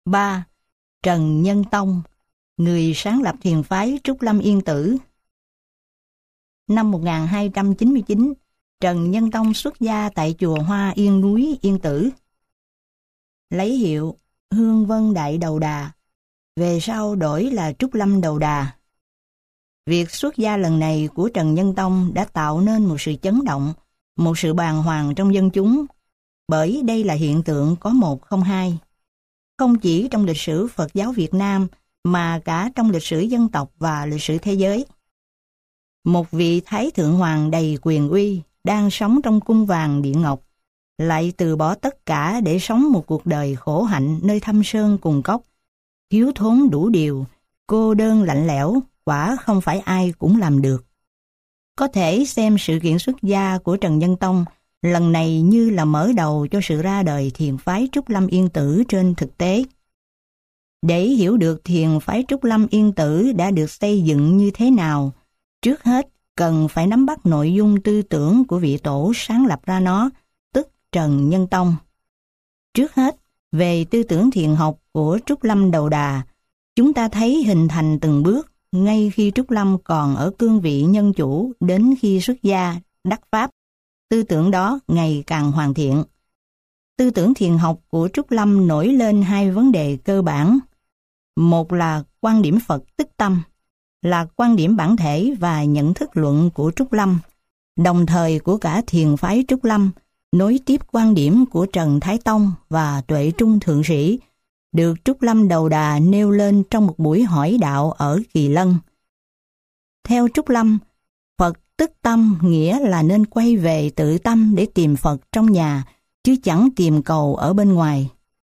3. Trần Nhân Tông, người sáng lập thiền phái Trúc Lâm Yên Tử. Năm 1299, Trần Nhân Tông xuất gia tại chùa Hoa Yên núi Yên Tử, lấy hiệu Hương Vân Đại Đầu Đà, về sau đổi là Trúc Lâm Đầu Đà. Việc xuất gia lần này của Trần Nhân Tông đã tạo nên một sự chấn động, một sự bàng hoàng trong dân chúng, bởi đây là hiện tượng có một không hai. Không chỉ trong lịch sử Phật giáo Việt Nam, mà cả trong lịch sử dân tộc và lịch sử thế giới. Một vị Thái Thượng Hoàng đầy quyền uy, đang sống trong cung vàng điện ngọc, lại từ bỏ tất cả để sống một cuộc đời khổ hạnh nơi thâm sơn cùng cốc, thiếu thốn đủ điều, cô đơn lạnh lẽo, quả không phải ai cũng làm được. Có thể xem sự kiện xuất gia của Trần Nhân Tông lần này như là mở đầu cho sự ra đời thiền phái Trúc Lâm Yên Tử trên thực tế. Để hiểu được thiền phái Trúc Lâm Yên Tử đã được xây dựng như thế nào, trước hết cần phải nắm bắt nội dung tư tưởng của vị tổ sáng lập ra nó, tức Trần Nhân Tông. Trước hết, về tư tưởng thiền học của Trúc Lâm Đầu Đà, chúng ta thấy hình thành từng bước ngay khi Trúc Lâm còn ở cương vị nhân chủ đến khi xuất gia, đắc pháp. Tư tưởng đó ngày càng hoàn thiện. Tư tưởng thiền học của Trúc Lâm nổi lên hai vấn đề cơ bản. Một là quan điểm Phật tức tâm, là quan điểm bản thể và nhận thức luận của Trúc Lâm, đồng thời của cả thiền phái Trúc Lâm, nối tiếp quan điểm của Trần Thái Tông và Tuệ Trung Thượng Sĩ, được Trúc Lâm Đầu Đà nêu lên trong một buổi hỏi đạo ở Kỳ Lân. Theo Trúc Lâm, Phật tức tâm nghĩa là nên quay về tự tâm để tìm Phật trong nhà, chứ chẳng tìm cầu ở bên ngoài.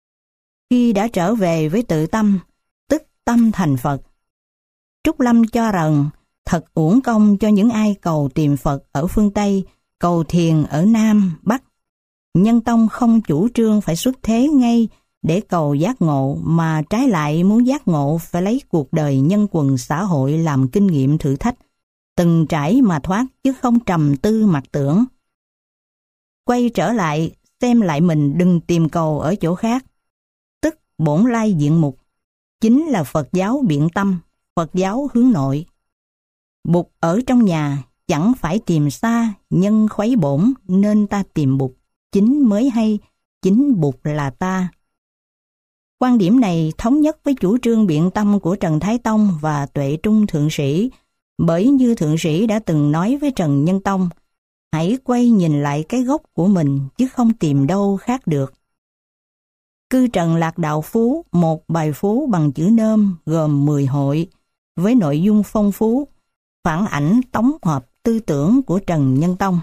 Khi đã trở về với tự tâm, tức tâm thành Phật. Trúc Lâm cho rằng thật uổng công cho những ai cầu tìm Phật ở phương Tây, cầu thiền ở Nam, Bắc. Nhân Tông không chủ trương phải xuất thế ngay để cầu giác ngộ, mà trái lại muốn giác ngộ phải lấy cuộc đời nhân quần xã hội làm kinh nghiệm thử thách, từng trải mà thoát chứ không trầm tư mặc tưởng. Quay trở lại, xem lại mình đừng tìm cầu ở chỗ khác, tức bổn lai diện mục, chính là Phật giáo biện tâm, Phật giáo hướng nội. Bụt ở trong nhà, chẳng phải tìm xa, nhân khuấy bổn nên ta tìm Bụt, chính mới hay, chính Bụt là ta. Quan điểm này thống nhất với chủ trương biện tâm của Trần Thái Tông và Tuệ Trung Thượng Sĩ, bởi như Thượng Sĩ đã từng nói với Trần Nhân Tông, hãy quay nhìn lại cái gốc của mình chứ không tìm đâu khác được. Cư Trần Lạc Đạo Phú, một bài phú bằng chữ nôm gồm 10 hội, với nội dung phong phú, phản ảnh tổng hợp tư tưởng của Trần Nhân Tông.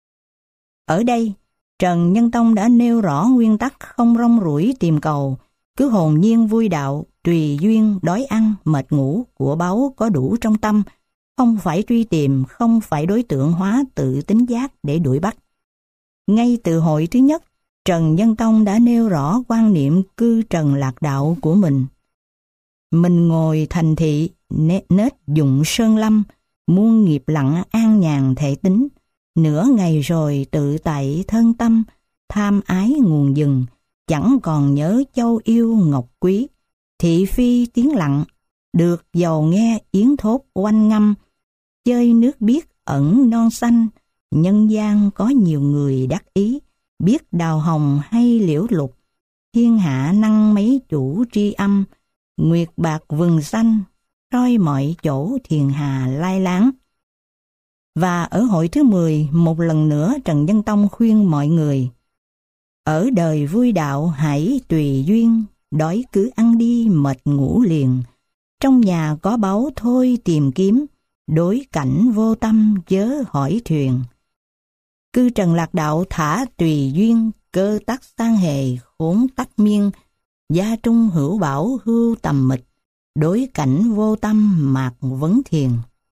Ở đây, Trần Nhân Tông đã nêu rõ nguyên tắc không rong ruổi tìm cầu, cứ hồn nhiên vui đạo, tùy duyên, đói ăn, mệt ngủ, của báu có đủ trong tâm, không phải truy tìm, không phải đối tượng hóa tự tính giác để đuổi bắt. Ngay từ hội thứ nhất, Trần Nhân Tông đã nêu rõ quan niệm cư trần lạc đạo của mình. Mình ngồi thành thị, nết dụng sơn lâm, muôn nghiệp lặng an nhàn thể tính, nửa ngày rồi tự tại thân tâm, tham ái nguồn dừng, chẳng còn nhớ châu yêu ngọc quý, thị phi tiếng lặng, được giàu nghe yến thốt oanh ngâm, chơi nước biếc ẩn non xanh, nhân gian có nhiều người đắc ý, biết đào hồng hay liễu lục, thiên hạ năng mấy chủ tri âm, nguyệt bạc vừng xanh, soi mọi chỗ thiền hà lai láng. Và ở hội thứ 10, một lần nữa Trần Nhân Tông khuyên mọi người, ở đời vui đạo hãy tùy duyên, đói cứ ăn đi mệt ngủ liền, trong nhà có báu thôi tìm kiếm, đối cảnh vô tâm chớ hỏi thuyền. Cư trần lạc đạo thả tùy duyên, cơ tắc sang hề khốn tắc miên, gia trung hữu bảo hưu tầm mịch, đối cảnh vô tâm mạc vấn thiền.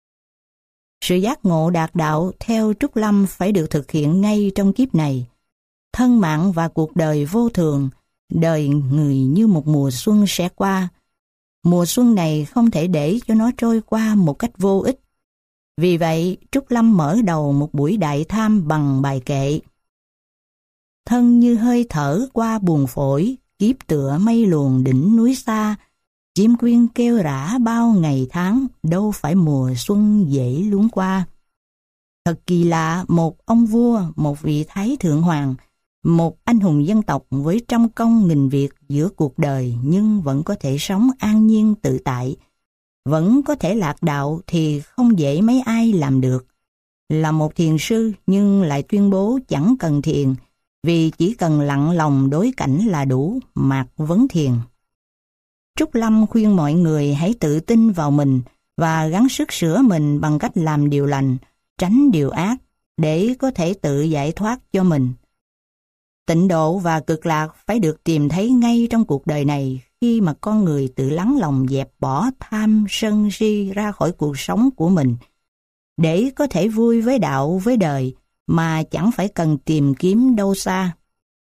Sự giác ngộ đạt đạo theo Trúc Lâm phải được thực hiện ngay trong kiếp này. Thân mạng và cuộc đời vô thường, đời người như một mùa xuân sẽ qua. Mùa xuân này không thể để cho nó trôi qua một cách vô ích. Vì vậy, Trúc Lâm mở đầu một buổi đại tham bằng bài kệ. Thân như hơi thở qua buồng phổi, kiếp tựa mây luồn đỉnh núi xa, chim quyên kêu rã bao ngày tháng, đâu phải mùa xuân dễ luống qua. Thật kỳ lạ, một ông vua, một vị thái thượng hoàng, một anh hùng dân tộc với trăm công nghìn việc giữa cuộc đời nhưng vẫn có thể sống an nhiên tự tại, vẫn có thể lạc đạo thì không dễ mấy ai làm được. Là một thiền sư nhưng lại tuyên bố chẳng cần thiền, vì chỉ cần lặng lòng đối cảnh là đủ, mạc vấn thiền. Trúc Lâm khuyên mọi người hãy tự tin vào mình và gắng sức sửa mình bằng cách làm điều lành, tránh điều ác, để có thể tự giải thoát cho mình. Tịnh độ và cực lạc phải được tìm thấy ngay trong cuộc đời này khi mà con người tự lắng lòng dẹp bỏ tham sân si ra khỏi cuộc sống của mình, để có thể vui với đạo với đời mà chẳng phải cần tìm kiếm đâu xa.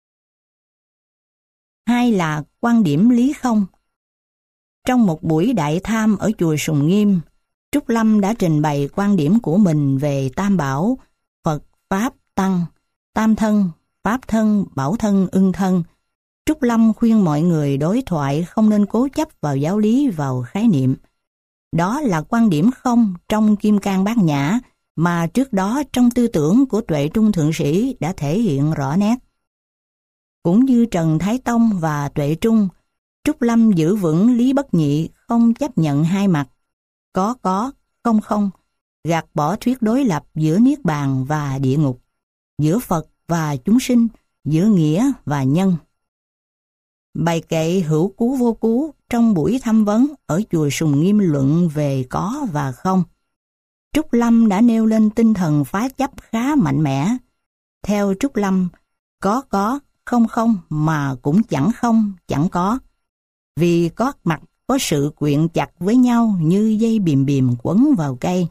Hai là quan điểm lý không. Trong một buổi đại tham ở chùa Sùng Nghiêm, Trúc Lâm đã trình bày quan điểm của mình về Tam Bảo, Phật, Pháp, Tăng, Tam Thân, Pháp Thân, Bảo Thân, Ưng Thân. Trúc Lâm khuyên mọi người đối thoại không nên cố chấp vào giáo lý, vào khái niệm. Đó là quan điểm không trong Kim Cang Bát Nhã mà trước đó trong tư tưởng của Tuệ Trung Thượng Sĩ đã thể hiện rõ nét. Cũng như Trần Thái Tông và Tuệ Trung, Trúc Lâm giữ vững lý bất nhị, không chấp nhận hai mặt, có, không, gạt bỏ thuyết đối lập giữa Niết Bàn và địa ngục, giữa Phật và chúng sinh, giữa nghĩa và nhân. Bài kệ hữu cú vô cú trong buổi tham vấn ở chùa Sùng Nghiêm luận về có và không. Trúc Lâm đã nêu lên tinh thần phá chấp khá mạnh mẽ. Theo Trúc Lâm, có, không mà cũng chẳng không, chẳng có. Vì có mặt có sự quyện chặt với nhau như dây bìm bìm quấn vào cây.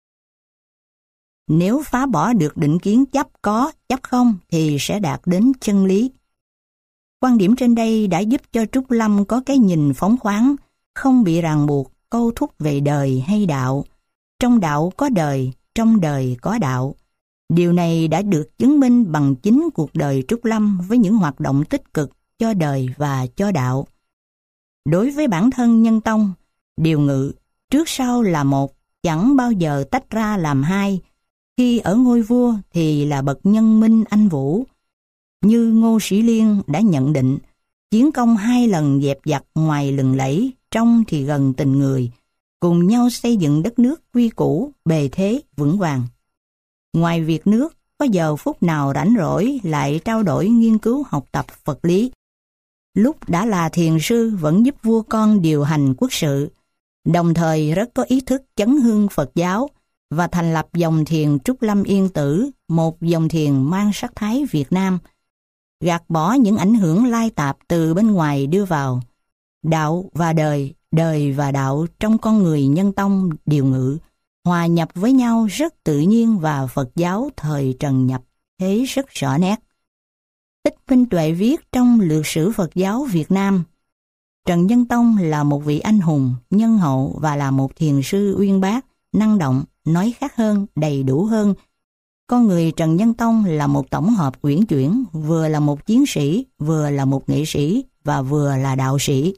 Nếu phá bỏ được định kiến chấp có, chấp không thì sẽ đạt đến chân lý. Quan điểm trên đây đã giúp cho Trúc Lâm có cái nhìn phóng khoáng, không bị ràng buộc, câu thúc về đời hay đạo. Trong đạo có đời, trong đời có đạo. Điều này đã được chứng minh bằng chính cuộc đời Trúc Lâm với những hoạt động tích cực cho đời và cho đạo. Đối với bản thân Nhân Tông, điều ngự, trước sau là một, chẳng bao giờ tách ra làm hai. Khi ở ngôi vua thì là bậc nhân minh anh vũ. Như Ngô Sĩ Liên đã nhận định, chiến công 2 lần dẹp giặc ngoài lừng lẫy, trong thì gần tình người, cùng nhau xây dựng đất nước quy củ, bề thế, vững vàng. Ngoài việc nước, có giờ phút nào rảnh rỗi lại trao đổi nghiên cứu học tập Phật lý. Lúc đã là thiền sư vẫn giúp vua con điều hành quốc sự, đồng thời rất có ý thức chấn hương Phật giáo và thành lập dòng thiền Trúc Lâm Yên Tử, một dòng thiền mang sắc thái Việt Nam, gạt bỏ những ảnh hưởng lai tạp từ bên ngoài đưa vào. Đạo và đời, đời và đạo trong con người Nhân Tông điều ngự, hòa nhập với nhau rất tự nhiên và Phật giáo thời Trần nhập thế rất rõ nét. Tích Minh Tuệ viết trong Lược sử Phật giáo Việt Nam, Trần Nhân Tông là một vị anh hùng, nhân hậu và là một thiền sư uyên bác, năng động, nói khác hơn, đầy đủ hơn. Con người Trần Nhân Tông là một tổng hợp uyển chuyển, vừa là một chiến sĩ, vừa là một nghệ sĩ và vừa là đạo sĩ.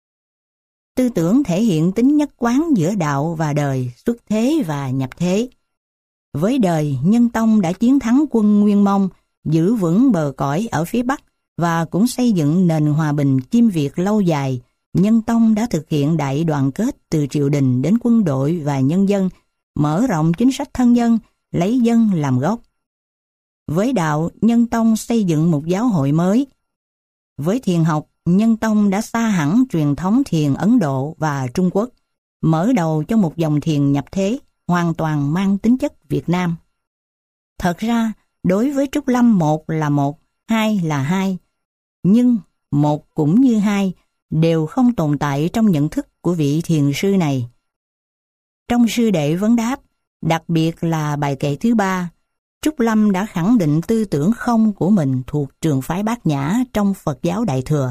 Tư tưởng thể hiện tính nhất quán giữa đạo và đời, xuất thế và nhập thế. Với đời, Nhân Tông đã chiến thắng quân Nguyên Mông, giữ vững bờ cõi ở phía Bắc và cũng xây dựng nền hòa bình Chim Việt lâu dài. Nhân Tông đã thực hiện đại đoàn kết từ triều đình đến quân đội và nhân dân, mở rộng chính sách thân dân, lấy dân làm gốc. Với đạo, Nhân Tông xây dựng một giáo hội mới. Với thiền học, Nhân Tông đã xa hẳn truyền thống thiền Ấn Độ và Trung Quốc, mở đầu cho một dòng thiền nhập thế, hoàn toàn mang tính chất Việt Nam. Thật ra, đối với Trúc Lâm, một là một, hai là hai. Nhưng một cũng như hai đều không tồn tại trong nhận thức của vị thiền sư này. Trong Sư Đệ Vấn Đáp, đặc biệt là bài kệ thứ 3, Trúc Lâm đã khẳng định tư tưởng không của mình thuộc trường phái Bát Nhã trong Phật giáo Đại Thừa.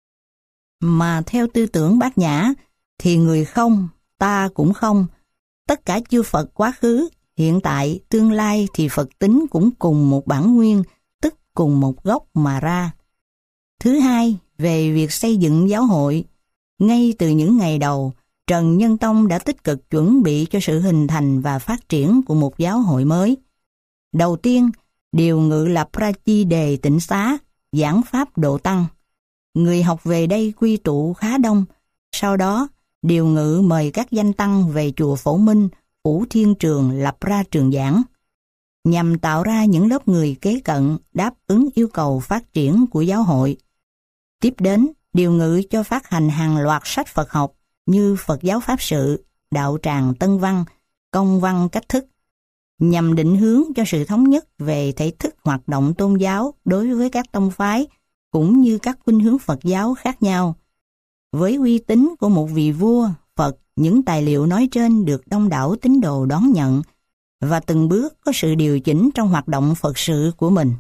Mà theo tư tưởng Bát Nhã thì người không, ta cũng không. Tất cả chư Phật quá khứ, hiện tại, tương lai thì Phật tính cũng cùng một bản nguyên, tức cùng một gốc mà ra. Thứ hai, về việc xây dựng giáo hội. Ngay từ những ngày đầu, Trần Nhân Tông đã tích cực chuẩn bị cho sự hình thành và phát triển của một giáo hội mới. Đầu tiên, điều ngự lập ra chi đề tịnh xá, giảng pháp độ tăng. Người học về đây quy tụ khá đông. Sau đó, điều ngự mời các danh tăng về chùa Phổ Minh, Phủ Thiên Trường lập ra trường giảng, nhằm tạo ra những lớp người kế cận đáp ứng yêu cầu phát triển của giáo hội. Tiếp đến, điều ngự cho phát hành hàng loạt sách Phật học như Phật giáo Pháp sự, Đạo tràng Tân văn, Công văn cách thức, nhằm định hướng cho sự thống nhất về thể thức hoạt động tôn giáo đối với các tông phái cũng như các khuynh hướng Phật giáo khác nhau. Với uy tín của một vị vua Phật, những tài liệu nói trên được đông đảo tín đồ đón nhận và từng bước có sự điều chỉnh trong hoạt động Phật sự của mình.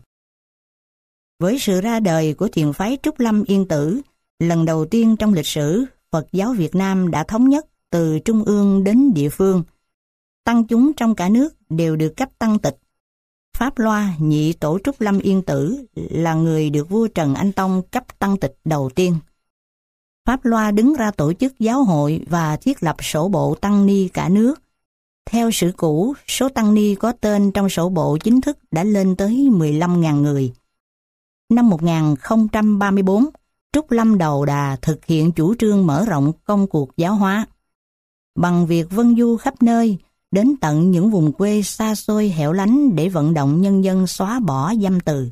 Với sự ra đời của thiền phái Trúc Lâm Yên Tử, lần đầu tiên trong lịch sử, Phật giáo Việt Nam đã thống nhất từ trung ương đến địa phương. Tăng chúng trong cả nước đều được cấp tăng tịch. Pháp Loa, nhị tổ Trúc Lâm Yên Tử, là người được vua Trần Anh Tông cấp tăng tịch đầu tiên. Pháp Loa đứng ra tổ chức giáo hội và thiết lập sổ bộ tăng ni cả nước. Theo sử cũ, số tăng ni có tên trong sổ bộ chính thức đã lên tới 15.000 người. Năm 1034, Trúc Lâm Đầu Đà thực hiện chủ trương mở rộng công cuộc giáo hóa. Bằng việc vân du khắp nơi, đến tận những vùng quê xa xôi hẻo lánh để vận động nhân dân xóa bỏ dâm từ.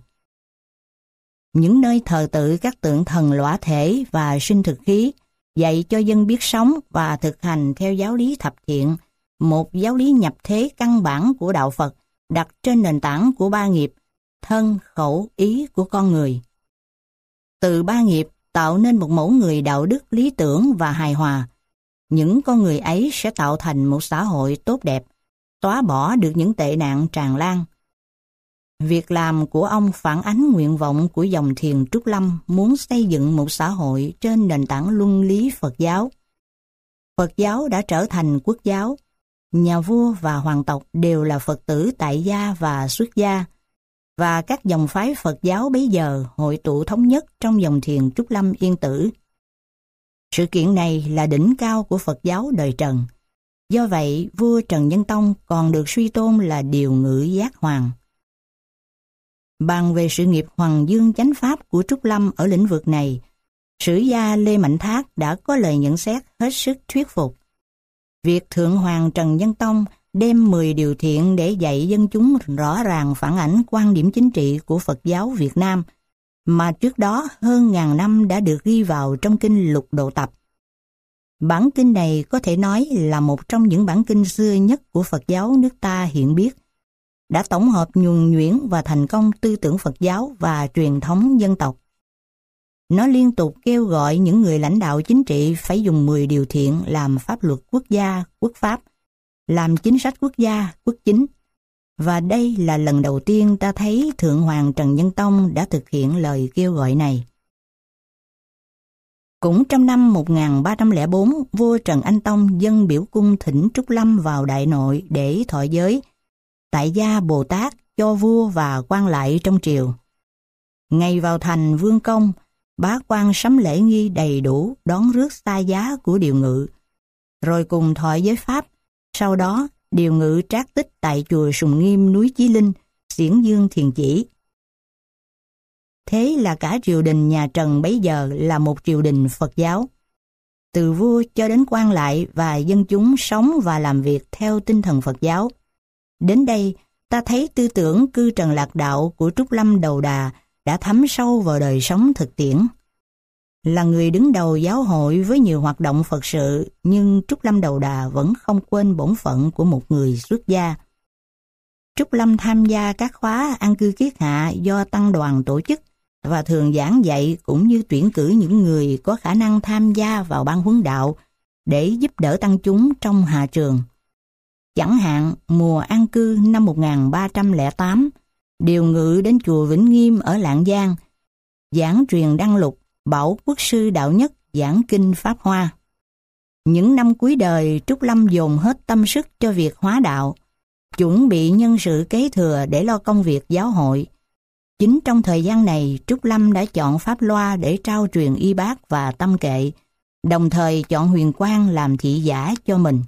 Những nơi thờ tự các tượng thần lõa thể và sinh thực khí, dạy cho dân biết sống và thực hành theo giáo lý thập thiện, một giáo lý nhập thế căn bản của đạo Phật đặt trên nền tảng của ba nghiệp, thân, khẩu, ý của con người. Từ ba nghiệp tạo nên một mẫu người đạo đức lý tưởng và hài hòa. Những con người ấy sẽ tạo thành một xã hội tốt đẹp, xóa bỏ được những tệ nạn tràn lan. Việc làm của ông phản ánh nguyện vọng của dòng thiền Trúc Lâm muốn xây dựng một xã hội trên nền tảng luân lý Phật giáo. Phật giáo đã trở thành quốc giáo. Nhà vua và hoàng tộc đều là Phật tử tại gia và xuất gia, và các dòng phái Phật giáo bấy giờ hội tụ thống nhất trong dòng thiền Trúc Lâm Yên Tử. Sự kiện này là đỉnh cao của Phật giáo đời Trần. Do vậy, vua Trần Nhân Tông còn được suy tôn là điều ngự giác hoàng. Bàn về sự nghiệp hoàng dương chánh pháp của Trúc Lâm ở lĩnh vực này, sử gia Lê Mạnh Thác đã có lời nhận xét hết sức thuyết phục. Việc Thượng Hoàng Trần Nhân Tông đem 10 điều thiện để dạy dân chúng rõ ràng phản ảnh quan điểm chính trị của Phật giáo Việt Nam, mà trước đó hơn ngàn năm đã được ghi vào trong kinh Lục Độ Tập. Bản kinh này có thể nói là một trong những bản kinh xưa nhất của Phật giáo nước ta hiện biết, đã tổng hợp nhuần nhuyễn và thành công tư tưởng Phật giáo và truyền thống dân tộc. Nó liên tục kêu gọi những người lãnh đạo chính trị phải dùng 10 điều thiện làm pháp luật quốc gia, quốc pháp, làm chính sách quốc gia, quốc chính. Và đây là lần đầu tiên ta thấy Thượng Hoàng Trần Nhân Tông đã thực hiện lời kêu gọi này. Cũng trong năm 1304, vua Trần Anh Tông dâng biểu cung thỉnh Trúc Lâm vào Đại Nội để thọ giới, tại gia Bồ Tát cho vua và quan lại trong triều. Ngày vào thành Vương Công, bá quan sắm lễ nghi đầy đủ đón rước xa giá của điều ngự, rồi cùng thọ giới pháp. Sau đó, điều ngự trác tích tại chùa Sùng Nghiêm núi Chí Linh, Xiển Dương Thiền Chỉ. Thế là cả triều đình nhà Trần bấy giờ là một triều đình Phật giáo. Từ vua cho đến quan lại và dân chúng sống và làm việc theo tinh thần Phật giáo. Đến đây, ta thấy tư tưởng cư trần lạc đạo của Trúc Lâm Đầu Đà đã thấm sâu vào đời sống thực tiễn. Là người đứng đầu giáo hội với nhiều hoạt động Phật sự, nhưng Trúc Lâm Đầu Đà vẫn không quên bổn phận của một người xuất gia. Trúc Lâm tham gia các khóa an cư kiết hạ do tăng đoàn tổ chức và thường giảng dạy cũng như tuyển cử những người có khả năng tham gia vào ban huấn đạo để giúp đỡ tăng chúng trong hạ trường. Chẳng hạn, mùa an cư năm 1308, điều ngự đến chùa Vĩnh Nghiêm ở Lạng Giang, giảng truyền Đăng Lục, bảo quốc sư đạo nhất giảng kinh Pháp Hoa. Những năm cuối đời, Trúc Lâm dồn hết tâm sức cho việc hóa đạo, chuẩn bị nhân sự kế thừa để lo công việc giáo hội. Chính trong thời gian này, Trúc Lâm đã chọn Pháp Loa để trao truyền y bát và tâm kệ, đồng thời chọn Huyền Quang làm thị giả cho mình.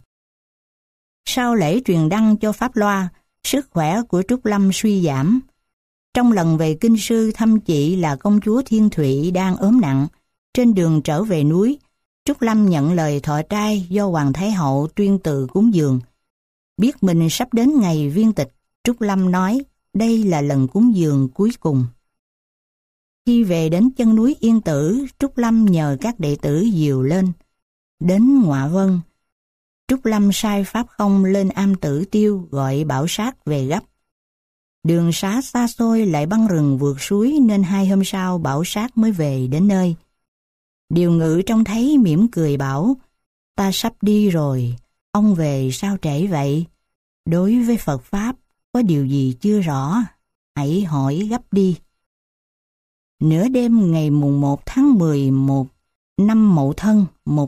Sau lễ truyền đăng cho Pháp Loa, sức khỏe của Trúc Lâm suy giảm. Trong lần về kinh sư thăm chị là công chúa Thiên Thụy đang ốm nặng, trên đường trở về núi, Trúc Lâm nhận lời thọ trai do Hoàng Thái Hậu tuyên từ cúng dường. Biết mình sắp đến ngày viên tịch, Trúc Lâm nói đây là lần cúng dường cuối cùng. Khi về đến chân núi Yên Tử, Trúc Lâm nhờ các đệ tử dìu lên. Đến Ngoạ Vân, Trúc Lâm sai Pháp Không lên Am Tử Tiêu gọi Bảo Sát về gấp. Đường xá xa xôi lại băng rừng vượt suối nên 2 hôm sau Bảo Sát mới về đến nơi. Điều Ngự trông thấy mỉm cười bảo, ta sắp đi rồi, ông về sao trễ vậy? Đối với Phật Pháp, có điều gì chưa rõ, hãy hỏi gấp đi. Nửa đêm ngày mùng 1 tháng 11 năm Mậu Thân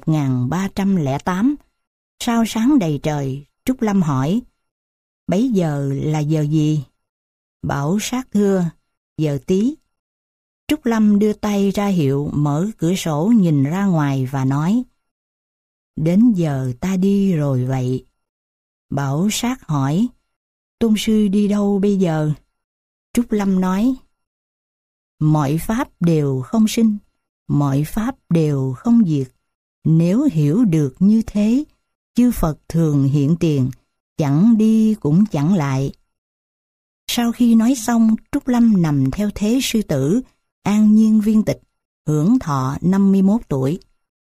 1308, sao sáng đầy trời, Trúc Lâm hỏi, bấy giờ là giờ gì? Bảo Sát thưa, giờ Tý. Trúc Lâm đưa tay ra hiệu mở cửa sổ nhìn ra ngoài và nói, đến giờ ta đi rồi vậy. Bảo Sát hỏi, tôn sư đi đâu bây giờ? Trúc Lâm nói, mọi pháp đều không sinh, mọi pháp đều không diệt. Nếu hiểu được như thế, chư Phật thường hiện tiền, chẳng đi cũng chẳng lại. Sau khi nói xong, Trúc Lâm nằm theo thế sư tử, an nhiên viên tịch, hưởng thọ 51 tuổi.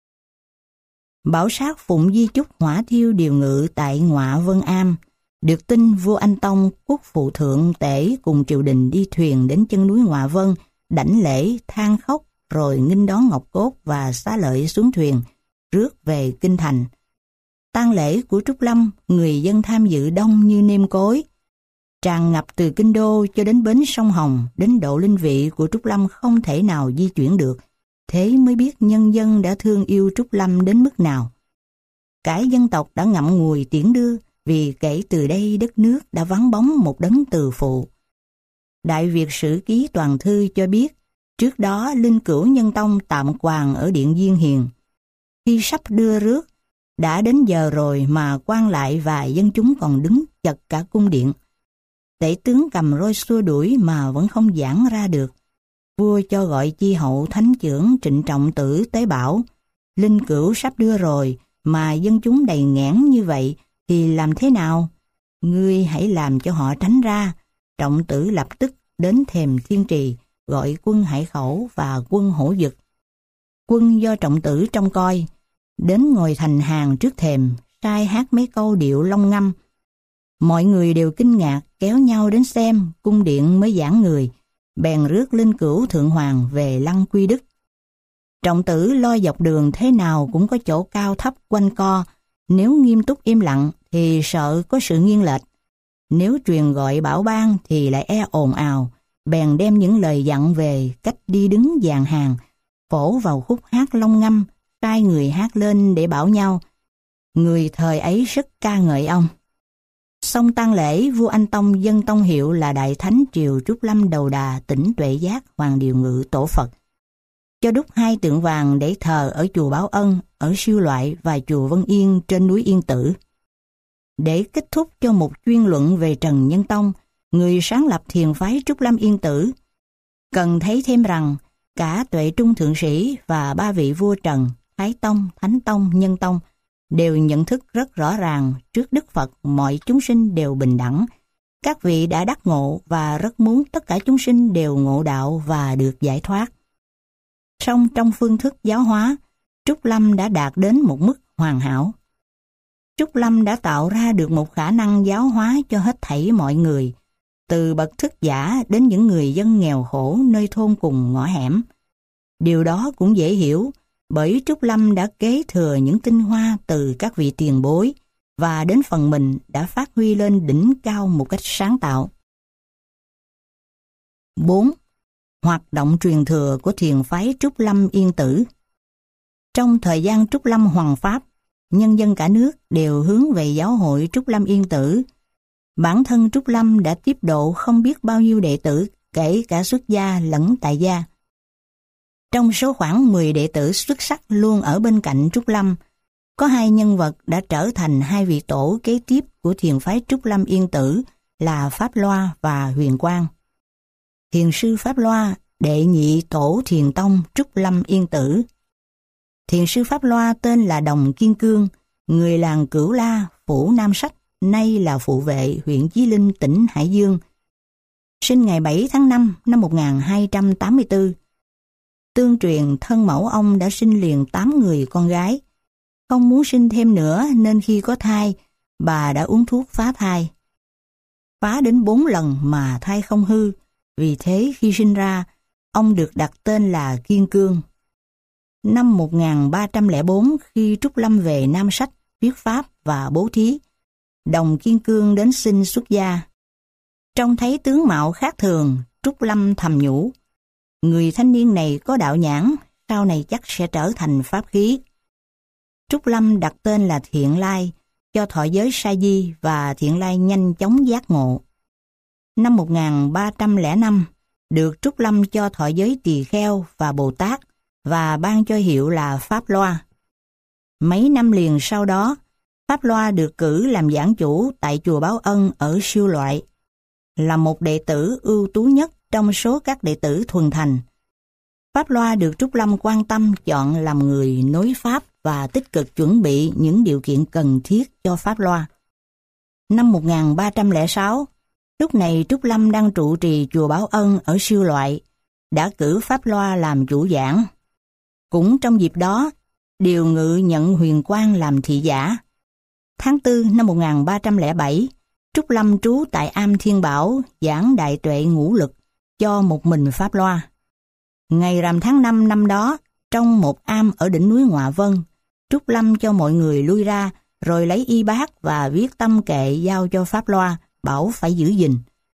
Bảo Sát phụng di chúc hỏa thiêu điều ngự tại Ngoạ Vân Am. Được tin vua Anh Tông quốc phụ thượng tể cùng triều đình đi thuyền đến chân núi Ngoạ Vân, đảnh lễ, than khóc, rồi nghinh đón ngọc cốt và xá lợi xuống thuyền, rước về kinh thành. Tang lễ của Trúc Lâm, người dân tham dự đông như nêm cối. Tràn ngập từ kinh đô cho đến bến sông Hồng, đến độ linh vị của Trúc Lâm không thể nào di chuyển được. Thế mới biết nhân dân đã thương yêu Trúc Lâm đến mức nào. Cả dân tộc đã ngậm ngùi tiễn đưa, vì kể từ đây đất nước đã vắng bóng một đấng từ phụ. Đại Việt Sử Ký Toàn Thư cho biết, trước đó Linh Cữu Nhân Tông tạm quàng ở Điện Diên Hiền. Khi sắp đưa rước, đã đến giờ rồi mà quan lại và dân chúng còn đứng chật cả cung điện. Tể tướng cầm roi xua đuổi mà vẫn không giãn ra được. Vua cho gọi chi hậu thánh chưởng Trịnh Trọng Tử tế bảo, Linh Cữu sắp đưa rồi mà dân chúng đầy nghẽn như vậy thì làm thế nào? Ngươi hãy làm cho họ tránh ra. Trọng Tử lập tức đến thềm Thiên Trì, gọi quân Hải Khẩu và quân Hổ Dực. Quân do Trọng Tử trông coi, đến ngồi thành hàng trước thềm, sai hát mấy câu điệu long ngâm. Mọi người đều kinh ngạc kéo nhau đến xem, cung điện mới giãn người, bèn rước Linh Cữu Thượng Hoàng về lăng quy đức. Trọng Tử lo dọc đường thế nào cũng có chỗ cao thấp quanh co, nếu nghiêm túc im lặng thì sợ có sự nghiêng lệch. Nếu truyền gọi bảo ban thì lại e ồn ào, bèn đem những lời dặn về cách đi đứng dàn hàng, phổ vào khúc hát long ngâm, sai người hát lên để bảo nhau. Người thời ấy rất ca ngợi ông. Xong tang lễ, vua Anh Tông dâng tông hiệu là Đại Thánh Triều Trúc Lâm Đầu Đà tỉnh Tuệ Giác Hoàng Điều Ngự Tổ Phật. Cho đúc 2 tượng vàng để thờ ở chùa Bảo Ân, ở Siêu Loại và chùa Vân Yên trên núi Yên Tử. Để kết thúc cho một chuyên luận về Trần Nhân Tông, người sáng lập thiền phái Trúc Lâm Yên Tử, cần thấy thêm rằng cả Tuệ Trung Thượng Sĩ và 3 vị vua Trần, Thái Tông, Thánh Tông, Nhân Tông đều nhận thức rất rõ ràng trước Đức Phật mọi chúng sinh đều bình đẳng. Các vị đã đắc ngộ và rất muốn tất cả chúng sinh đều ngộ đạo và được giải thoát. Song trong phương thức giáo hóa, Trúc Lâm đã đạt đến một mức hoàn hảo. Trúc Lâm đã tạo ra được một khả năng giáo hóa cho hết thảy mọi người, từ bậc thức giả đến những người dân nghèo khổ nơi thôn cùng ngõ hẻm. Điều đó cũng dễ hiểu, bởi Trúc Lâm đã kế thừa những tinh hoa từ các vị tiền bối và đến phần mình đã phát huy lên đỉnh cao một cách sáng tạo. 4. Hoạt động truyền thừa của thiền phái Trúc Lâm Yên Tử. Trong thời gian Trúc Lâm hoằng pháp, nhân dân cả nước đều hướng về giáo hội Trúc Lâm Yên Tử. Bản thân Trúc Lâm đã tiếp độ không biết bao nhiêu đệ tử kể cả xuất gia lẫn tại gia. Trong số khoảng 10 đệ tử xuất sắc luôn ở bên cạnh Trúc Lâm, có 2 nhân vật đã trở thành 2 vị tổ kế tiếp của thiền phái Trúc Lâm Yên Tử là Pháp Loa và Huyền Quang. Thiền sư Pháp Loa, đệ nhị tổ thiền tông Trúc Lâm Yên Tử. Thiền sư Pháp Loa tên là Đồng Kiên Cương, người làng Cửu La, phủ Nam Sách, nay là Phụ Vệ, huyện Chí Linh, tỉnh Hải Dương. Sinh ngày 7 tháng 5 năm 1284. Tương truyền thân mẫu ông đã sinh liền 8 người con gái. Không muốn sinh thêm nữa nên khi có thai, bà đã uống thuốc phá thai. Phá đến 4 lần mà thai không hư, vì thế khi sinh ra, ông được đặt tên là Kiên Cương. Năm 1304, khi Trúc Lâm về Nam Sách, viết pháp và bố thí, Đồng Kiên Cương đến xin xuất gia. Trông thấy tướng mạo khác thường, Trúc Lâm thầm nhủ, người thanh niên này có đạo nhãn, sau này chắc sẽ trở thành pháp khí. Trúc Lâm đặt tên là Thiện Lai, cho thọ giới sa di và Thiện Lai nhanh chóng giác ngộ. Năm 1305, được Trúc Lâm cho thọ giới Tỳ Kheo và Bồ Tát và ban cho hiệu là Pháp Loa. Mấy năm liền sau đó, Pháp Loa được cử làm giảng chủ tại chùa Báo Ân ở Siêu Loại, là một đệ tử ưu tú nhất trong số các đệ tử thuần thành. Pháp Loa được Trúc Lâm quan tâm chọn làm người nối Pháp và tích cực chuẩn bị những điều kiện cần thiết cho Pháp Loa. Năm 1306, lúc này Trúc Lâm đang trụ trì chùa Báo Ân ở Siêu Loại, đã cử Pháp Loa làm chủ giảng. Cũng trong dịp đó, điều ngự nhận Huyền Quang làm thị giả. Tháng 4 năm 1307, Trúc Lâm trú tại Am Thiên Bảo giảng Đại Tuệ Ngũ Lực cho một mình Pháp Loa. Ngày rằm tháng 5 năm đó, trong một am ở đỉnh núi Ngoạ Vân, Trúc Lâm cho mọi người lui ra, rồi lấy y bát và viết tâm kệ giao cho Pháp Loa, bảo phải giữ gìn.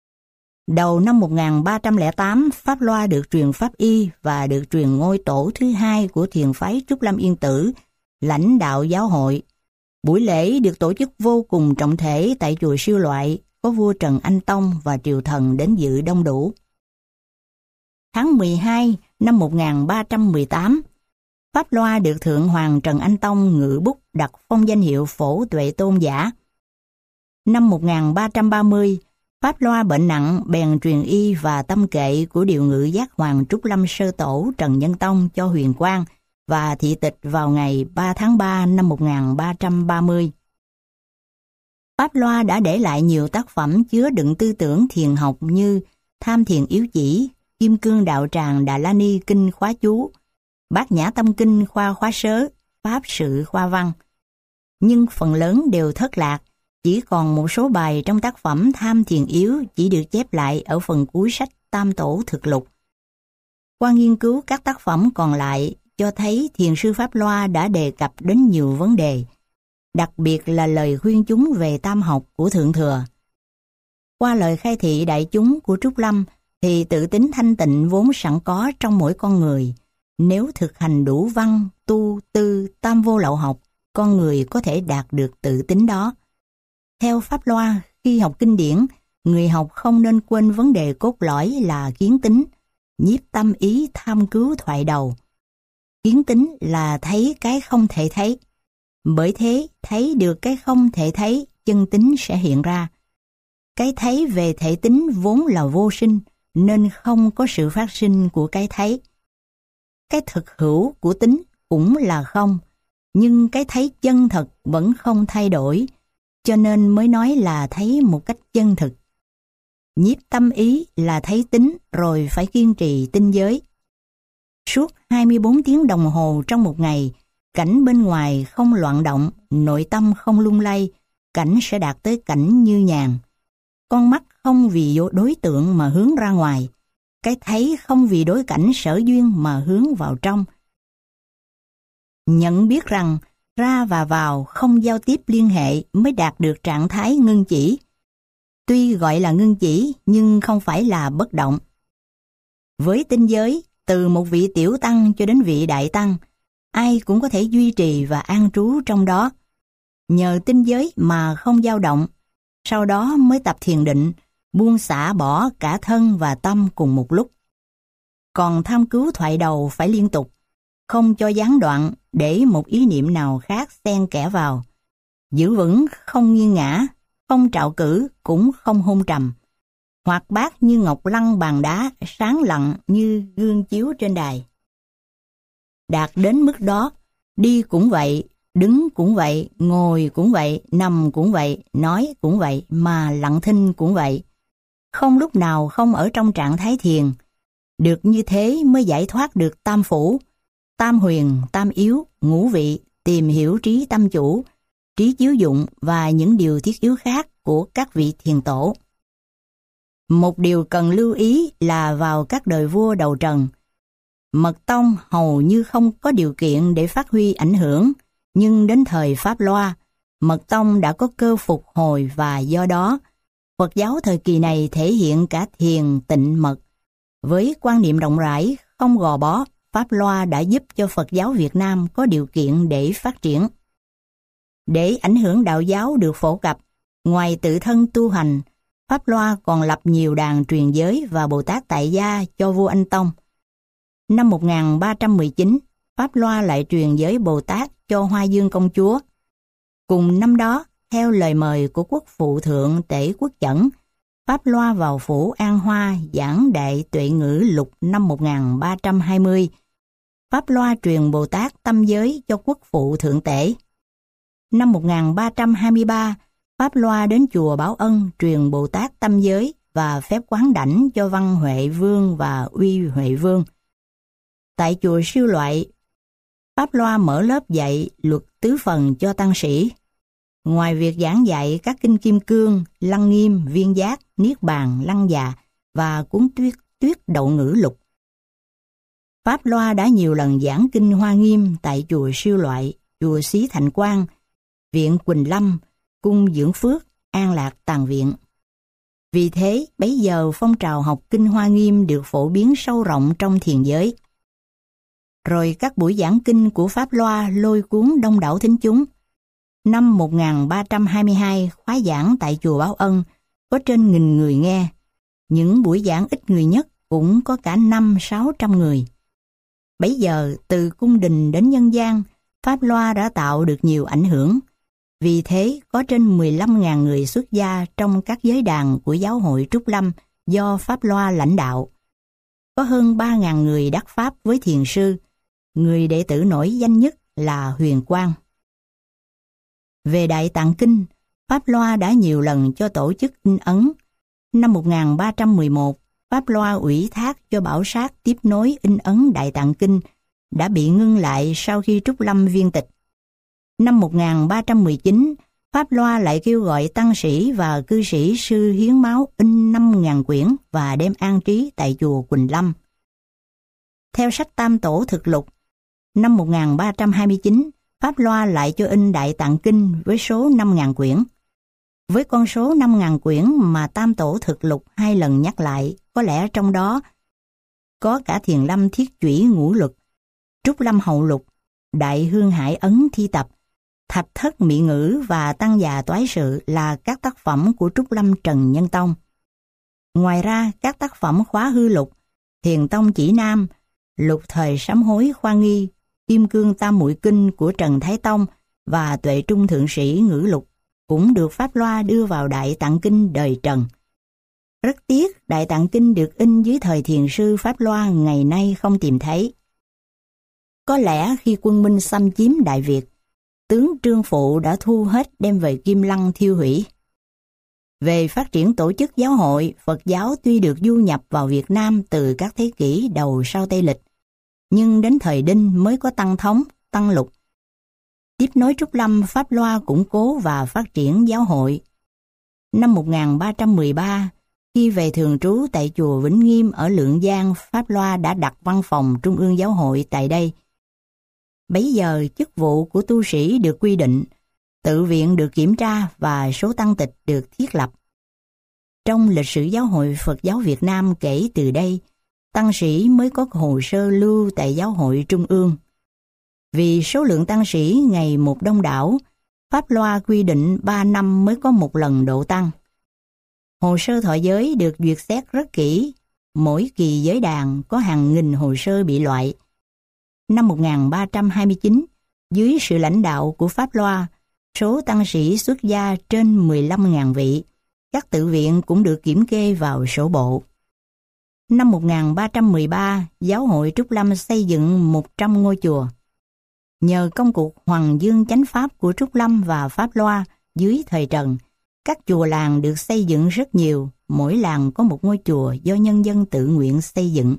Đầu năm 1308, Pháp Loa được truyền pháp y và được truyền ngôi tổ thứ 2 của thiền phái Trúc Lâm Yên Tử, lãnh đạo giáo hội. Buổi lễ được tổ chức vô cùng trọng thể tại chùa Siêu Loại, có vua Trần Anh Tông và triều thần đến dự đông đủ. Tháng 12 năm 1318, Pháp Loa được Thượng Hoàng Trần Anh Tông ngự bút đặt phong danh hiệu Phổ Tuệ Tôn giả. Năm 1330, Pháp Loa bệnh nặng bèn truyền y và tâm kệ của điều ngự giác hoàng Trúc Lâm Sơ Tổ Trần Nhân Tông cho Huyền Quang và thị tịch vào ngày 3 tháng 3 năm 1330. Pháp Loa đã để lại nhiều tác phẩm chứa đựng tư tưởng thiền học như Tham Thiền Yếu Chỉ, Kim Cương Đạo Tràng Đà La Ni Kinh Khóa Chú, Bát Nhã Tâm Kinh khoa Khóa Sớ, Pháp Sự khoa Văn. Nhưng phần lớn đều thất lạc, chỉ còn một số bài trong tác phẩm Tham Thiền Yếu chỉ được chép lại ở phần cuối sách Tam Tổ Thực Lục. Qua nghiên cứu các tác phẩm còn lại, cho thấy thiền sư Pháp Loa đã đề cập đến nhiều vấn đề, đặc biệt là lời khuyên chúng về tam học của Thượng Thừa. Qua lời khai thị đại chúng của Trúc Lâm, thì tự tính thanh tịnh vốn sẵn có trong mỗi con người. Nếu thực hành đủ văn, tu, tư, tam vô lậu học, con người có thể đạt được tự tính đó. Theo Pháp Loa, khi học kinh điển, người học không nên quên vấn đề cốt lõi là kiến tính, nhiếp tâm ý tham cứu thoại đầu. Kiến tính là thấy cái không thể thấy. Bởi thế, thấy được cái không thể thấy, chân tính sẽ hiện ra. Cái thấy về thể tính vốn là vô sinh, nên không có sự phát sinh của cái thấy. Cái thực hữu của tính cũng là không, nhưng cái thấy chân thật vẫn không thay đổi, cho nên mới nói là thấy một cách chân thực. Nhiếp tâm ý là thấy tính rồi phải kiên trì tinh giới. Suốt 24 tiếng đồng hồ trong một ngày, cảnh bên ngoài không loạn động, nội tâm không lung lay, cảnh sẽ đạt tới cảnh như nhàn. Con mắt không vì đối tượng mà hướng ra ngoài, cái thấy không vì đối cảnh sở duyên mà hướng vào trong. Nhận biết rằng ra và vào không giao tiếp liên hệ mới đạt được trạng thái ngưng chỉ. Tuy gọi là ngưng chỉ nhưng không phải là bất động. Với tinh giới, từ một vị tiểu tăng cho đến vị đại tăng, ai cũng có thể duy trì và an trú trong đó. Nhờ tinh giới mà không dao động, sau đó mới tập thiền định, buông xả bỏ cả thân và tâm cùng một lúc. Còn tham cứu thoại đầu phải liên tục, không cho gián đoạn để một ý niệm nào khác xen kẽ vào. Giữ vững, không nghiêng ngã, không trạo cử, cũng không hôn trầm. Hoạt bát như ngọc lăng bàn đá, sáng lặng như gương chiếu trên đài. Đạt đến mức đó, đi cũng vậy, đứng cũng vậy, ngồi cũng vậy, nằm cũng vậy, nói cũng vậy, mà lặng thinh cũng vậy. Không lúc nào không ở trong trạng thái thiền. Được như thế mới giải thoát được tam phủ, tam huyền, tam yếu, ngũ vị, tìm hiểu trí tâm chủ, trí chiếu dụng và những điều thiết yếu khác của các vị thiền tổ. Một điều cần lưu ý là vào các đời vua đầu trần, Mật tông hầu như không có điều kiện để phát huy ảnh hưởng, nhưng đến thời Pháp Loa, Mật tông đã có cơ phục hồi và do đó, Phật giáo thời kỳ này thể hiện cả thiền tịnh mật. Với quan niệm rộng rãi, không gò bó, Pháp Loa đã giúp cho Phật giáo Việt Nam có điều kiện để phát triển. Để ảnh hưởng đạo giáo được phổ cập, ngoài tự thân tu hành, Pháp Loa còn lập nhiều đàn truyền giới và Bồ Tát tại gia cho vua Anh Tông. Năm 1319, Pháp Loa lại truyền giới Bồ Tát cho Hoa Dương công chúa. Cùng năm đó, theo lời mời của quốc phụ thượng Tể Quốc Chẩn, Pháp Loa vào phủ An Hoa giảng Đại Tuệ Ngữ Lục năm 1320. Pháp Loa truyền Bồ Tát tâm giới cho quốc phụ thượng Tể. Năm 1323, Pháp Loa đến chùa Bảo Ân truyền Bồ Tát tâm giới và phép quán đảnh cho Văn Huệ Vương và Uy Huệ Vương. Tại chùa Siêu Loại, Pháp Loa mở lớp dạy luật tứ phần cho tăng sĩ. Ngoài việc giảng dạy các kinh Kim Cương, Lăng Nghiêm, Viên Giác, Niết Bàn, Lăng Già và cuốn Tuyết Đậu Ngữ Lục, Pháp Loa đã nhiều lần giảng kinh Hoa Nghiêm tại chùa Siêu Loại, chùa Xí Thạnh Quang, viện Quỳnh Lâm, cung Dưỡng Phước, An Lạc Tàng Viện. Vì thế, bấy giờ phong trào học kinh Hoa Nghiêm được phổ biến sâu rộng trong thiền giới. Rồi các buổi giảng kinh của Pháp Loa lôi cuốn đông đảo thính chúng. Năm 1322, khóa giảng tại chùa Bảo Ân có trên 1.000 người nghe. Những buổi giảng ít người nhất cũng có cả 500-600 người. Bấy giờ, từ cung đình đến nhân gian, Pháp Loa đã tạo được nhiều ảnh hưởng. Vì thế, có trên 15.000 người xuất gia trong các giới đàn của giáo hội Trúc Lâm do Pháp Loa lãnh đạo. Có hơn 3.000 người đắc Pháp với thiền sư. Người đệ tử nổi danh nhất là Huyền Quang. Về Đại Tạng Kinh, Pháp Loa đã nhiều lần cho tổ chức in ấn. Năm 1311, Pháp Loa ủy thác cho Bảo Sát tiếp nối in ấn Đại Tạng Kinh đã bị ngưng lại sau khi Trúc Lâm viên tịch. Năm 1319, Pháp Loa lại kêu gọi tăng sĩ và cư sĩ sư hiến máu in 5.000 quyển và đem an trí tại chùa Quỳnh Lâm. Theo sách Tam Tổ Thực Lục, năm 1329, Pháp Loa lại cho in Đại Tạng Kinh với số 5.000 quyển. Với con số 5.000 quyển mà Tam Tổ Thực Lục 2 lần nhắc lại, có lẽ trong đó có cả Thiền Lâm Thiết Chủy Ngũ Luật, Trúc Lâm Hậu Lục, Đại Hương Hải Ấn Thi Tập, Thạch Thất Mỹ Ngữ và Tăng Già Toái Sự là các tác phẩm của Trúc Lâm Trần Nhân Tông. Ngoài ra, các tác phẩm Khóa Hư Lục, Thiền Tông Chỉ Nam, Lục Thời Sám Hối Khoa Nghi, Kim Cương Tam Muội Kinh của Trần Thái Tông và Tuệ Trung Thượng Sĩ Ngữ Lục cũng được Pháp Loa đưa vào Đại Tạng Kinh đời Trần. Rất tiếc, Đại Tạng Kinh được in dưới thời thiền sư Pháp Loa ngày nay không tìm thấy. Có lẽ khi quân Minh xâm chiếm Đại Việt, tướng Trương Phụ đã thu hết đem về Kim Lăng thiêu hủy. Về phát triển tổ chức giáo hội, Phật giáo tuy được du nhập vào Việt Nam từ các thế kỷ đầu sau Tây Lịch, nhưng đến thời Đinh mới có Tăng Thống, Tăng Lục. Tiếp nối Trúc Lâm, Pháp Loa củng cố và phát triển giáo hội. Năm 1313, khi về thường trú tại chùa Vĩnh Nghiêm ở Lượng Giang, Pháp Loa đã đặt văn phòng Trung ương Giáo hội tại đây. Bấy giờ chức vụ của tu sĩ được quy định, tự viện được kiểm tra và số tăng tịch được thiết lập. Trong lịch sử Giáo hội Phật giáo Việt Nam kể từ đây, tăng sĩ mới có hồ sơ lưu tại Giáo hội Trung ương. Vì số lượng tăng sĩ ngày một đông đảo, Pháp Loa quy định 3 năm mới có một lần độ tăng. Hồ sơ thọ giới được duyệt xét rất kỹ. Mỗi kỳ giới đàn có hàng nghìn hồ sơ bị loại. Năm 1329, dưới sự lãnh đạo của Pháp Loa, số tăng sĩ xuất gia trên 15.000 vị. Các tự viện cũng được kiểm kê vào sổ bộ. Năm 1313, Giáo hội Trúc Lâm xây dựng 100 ngôi chùa. Nhờ công cuộc Hoàng Dương chánh pháp của Trúc Lâm và Pháp Loa dưới thời Trần, các chùa làng được xây dựng rất nhiều, mỗi làng có một ngôi chùa do nhân dân tự nguyện xây dựng.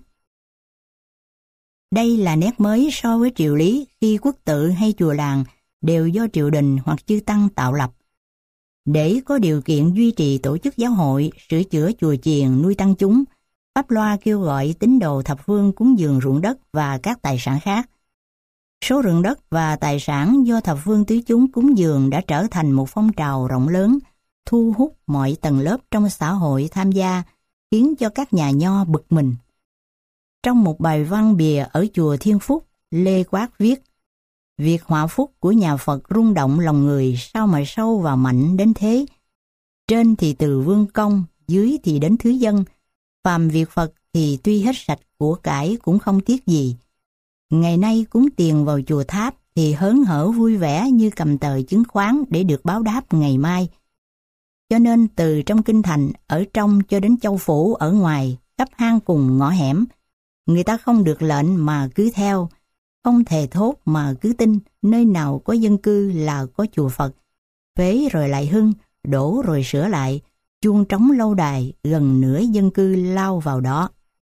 Đây là nét mới so với triều Lý khi quốc tự hay chùa làng đều do triều đình hoặc chư tăng tạo lập. Để có điều kiện duy trì tổ chức giáo hội, sửa chữa chùa chiền, nuôi tăng chúng, Pháp Loa kêu gọi tín đồ thập phương cúng dường ruộng đất và các tài sản khác. Số ruộng đất và tài sản do thập phương tứ chúng cúng dường đã trở thành một phong trào rộng lớn, thu hút mọi tầng lớp trong xã hội tham gia, khiến cho các nhà nho bực mình. Trong một bài văn bìa ở chùa Thiên Phúc, Lê Quát viết: việc họa phúc của nhà Phật rung động lòng người sao mà sâu và mạnh đến thế. Trên thì từ vương công, dưới thì đến thứ dân. Phàm việc Phật thì tuy hết sạch của cải cũng không tiếc gì. Ngày nay cúng tiền vào chùa tháp thì hớn hở vui vẻ như cầm tờ chứng khoán để được báo đáp ngày mai. Cho nên từ trong kinh thành, ở trong cho đến châu phủ ở ngoài, khắp hang cùng ngõ hẻm, người ta không được lệnh mà cứ theo, không thề thốt mà cứ tin, nơi nào có dân cư là có chùa Phật, phế rồi lại hưng, đổ rồi sửa lại, chuông trống lâu đài, gần nửa dân cư lao vào đó.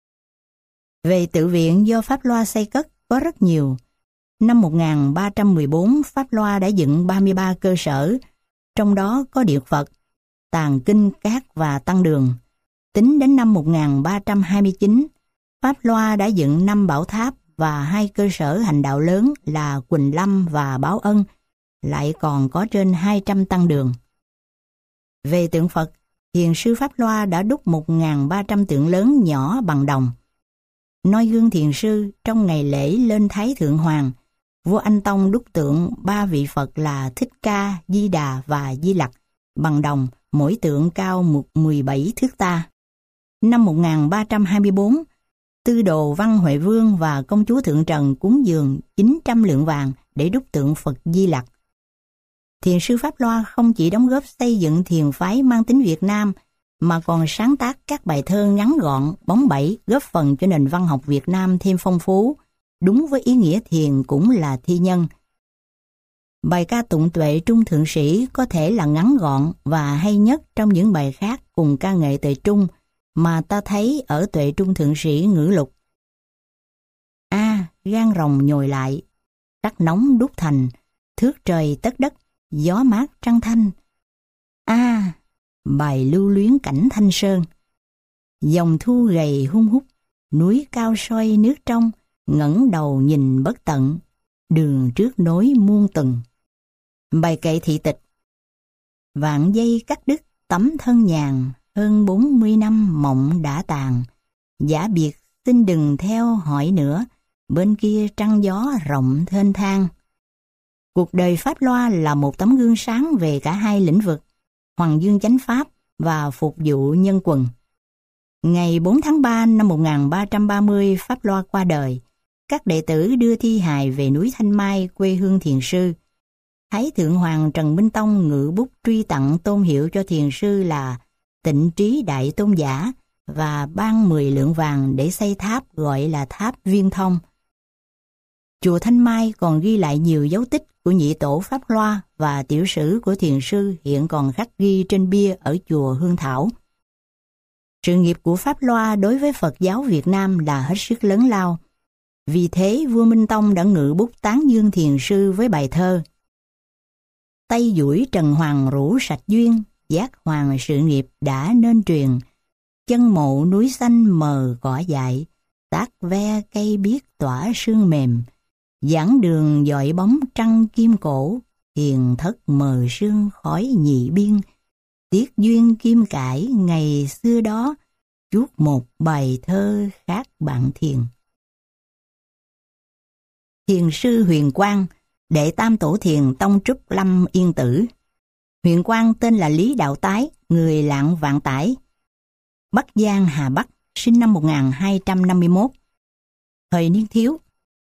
Về tự viện do Pháp Loa xây cất có rất nhiều. Năm 1314, Pháp Loa đã dựng 33 cơ sở, trong đó có điện Phật, tàng kinh cát và tăng đường. Tính đến năm 1329, Pháp Loa đã dựng 5 bảo tháp và 2 cơ sở hành đạo lớn là Quỳnh Lâm và Báo Ân, lại còn có trên 200 tăng đường. Về tượng Phật, Thiền sư Pháp Loa đã đúc 1.300 tượng lớn nhỏ bằng đồng. Noi gương thiền sư trong ngày lễ lên Thái Thượng Hoàng, vua Anh Tông đúc tượng 3 vị Phật là Thích Ca, Di Đà và Di Lặc bằng đồng, mỗi tượng cao 17 thước ta. Năm 1324, Tư đồ Văn Huệ Vương và công chúa Thượng Trần cúng dường 900 lượng vàng để đúc tượng Phật Di Lặc. Thiền sư Pháp Loa không chỉ đóng góp xây dựng thiền phái mang tính Việt Nam, mà còn sáng tác các bài thơ ngắn gọn, bóng bẩy, góp phần cho nền văn học Việt Nam thêm phong phú, đúng với ý nghĩa thiền cũng là thi nhân. Bài ca tụng tuệ Trung Thượng Sĩ có thể là ngắn gọn và hay nhất trong những bài khác cùng ca nghệ tuệ Trung mà ta thấy ở tuệ Trung Thượng Sĩ ngữ lục. Gan rồng nhồi lại, sắc nóng đúc thành, thước trời tất đất, gió mát trăng thanh. Bài lưu luyến cảnh Thanh Sơn. Dòng thu gầy hun hút, núi cao soi nước trong, ngẩng đầu nhìn bất tận, đường trước nối muôn tầng. Bài kệ thị tịch. Vạn dây cắt đứt tấm thân nhàn, hơn 40 năm mộng đã tàn. Giả biệt xin đừng theo hỏi nữa, bên kia trăng gió rộng thênh thang. Cuộc đời Pháp Loa là một tấm gương sáng về cả hai lĩnh vực, Hoàng Dương chánh pháp và phục vụ nhân quần. Ngày 4 tháng 3 năm 1330, Pháp Loa qua đời. Các đệ tử đưa thi hài về núi Thanh Mai, quê hương thiền sư. Thái Thượng Hoàng Trần Minh Tông ngự bút truy tặng tôn hiệu cho thiền sư là Tịnh Trí Đại Tôn Giả và ban 10 lượng vàng để xây tháp gọi là tháp Viên Thông. Chùa Thanh Mai còn ghi lại nhiều dấu tích của nhị tổ Pháp Loa và tiểu sử của thiền sư hiện còn khắc ghi trên bia ở chùa Hương Thảo. Sự nghiệp của Pháp Loa đối với Phật giáo Việt Nam là hết sức lớn lao. Vì thế vua Minh Tông đã ngự bút tán dương thiền sư với bài thơ: Tây duỗi Trần Hoàng rủ sạch duyên, giác hoàng sự nghiệp đã nên truyền. Chân mộ núi xanh mờ cỏ dại, tác ve cây biếc tỏa sương mềm. Giảng đường dọi bóng trăng kim cổ, hiền thất mờ sương khói nhị biên. Tiết duyên kim cải ngày xưa đó, chuốt một bài thơ khác bạn thiền. Thiền sư Huyền Quang, đệ tam tổ thiền Tông Trúc Lâm Yên Tử. Huyền Quang tên là Lý Đạo Tái, người Lạng Vạn Tải, Bắc Giang Hà Bắc, sinh năm 1251. Thời niên thiếu.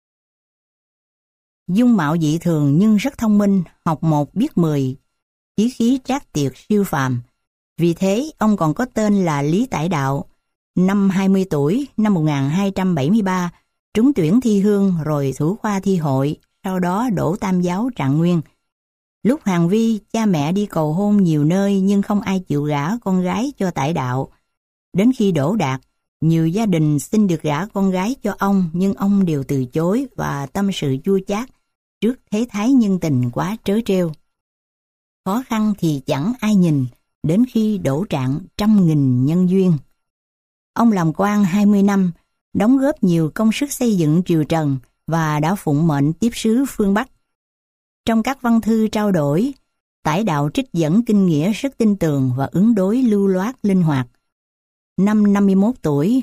Dung mạo dị thường nhưng rất thông minh, học một biết 10, chí khí trác tuyệt siêu phàm. Vì thế, ông còn có tên là Lý Tải Đạo. Năm 20 tuổi, năm 1273, trúng tuyển thi hương rồi thủ khoa thi hội, sau đó đỗ tam giáo Trạng Nguyên. Lúc hàng vi, cha mẹ đi cầu hôn nhiều nơi nhưng không ai chịu gả con gái cho Tải Đạo. Đến khi đỗ đạt, nhiều gia đình xin được gả con gái cho ông nhưng ông đều từ chối và tâm sự chua chát trước thế thái nhân tình quá trớ trêu. Khó khăn thì chẳng ai nhìn, đến khi đỗ trạng 100.000 nhân duyên. Ông làm quan 20 năm, đóng góp nhiều công sức xây dựng triều Trần và đã phụng mệnh tiếp sứ phương Bắc. Trong các văn thư trao đổi, Tải Đạo trích dẫn kinh nghĩa rất tin tường và ứng đối lưu loát linh hoạt. Năm 51 tuổi,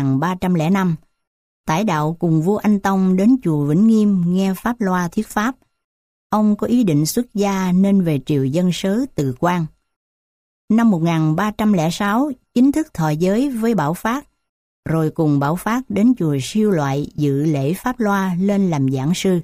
1305, Tải Đạo cùng vua Anh Tông đến chùa Vĩnh Nghiêm nghe pháp loa thuyết pháp. Ông có ý định xuất gia nên về triều dân sớ Từ Quan. Năm 1306, chính thức thọ giới với Bảo Phát, rồi cùng Bảo Phát đến chùa Siêu Loại dự lễ pháp loa lên làm giảng sư.